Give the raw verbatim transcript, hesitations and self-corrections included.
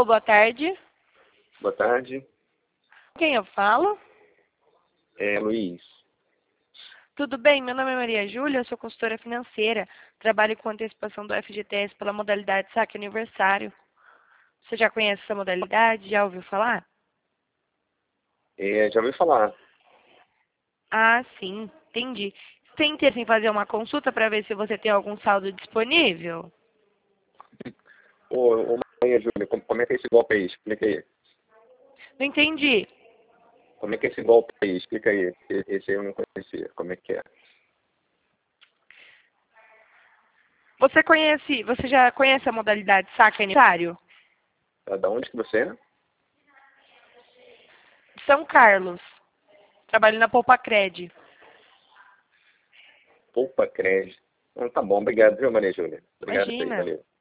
Boa tarde. Boa tarde. Quem eu falo? É Luiz. Tudo bem? Meu nome é Maria Júlia, sou consultora financeira. Trabalho com antecipação do F G T S pela modalidade saque aniversário. Você já conhece essa modalidade? Já ouviu falar? É, já ouvi falar. Ah, sim. Entendi. Tem interesse em fazer uma consulta para ver se você tem algum saldo disponível? Ô, ô Maria Júlia, como, como é que é esse golpe aí? Explica aí. Não entendi. Como é que é esse golpe aí? Explica aí. Esse esse aí eu não conhecia. Como é que é? Você conhece, você já conhece a modalidade saque aniversário? Ah, da onde que você é? São Carlos. Trabalho na Poupa Cred. Poupa Crédito. Então, tá bom, obrigado, viu, Maria Júlia? Obrigado aí, Imagina. valeu.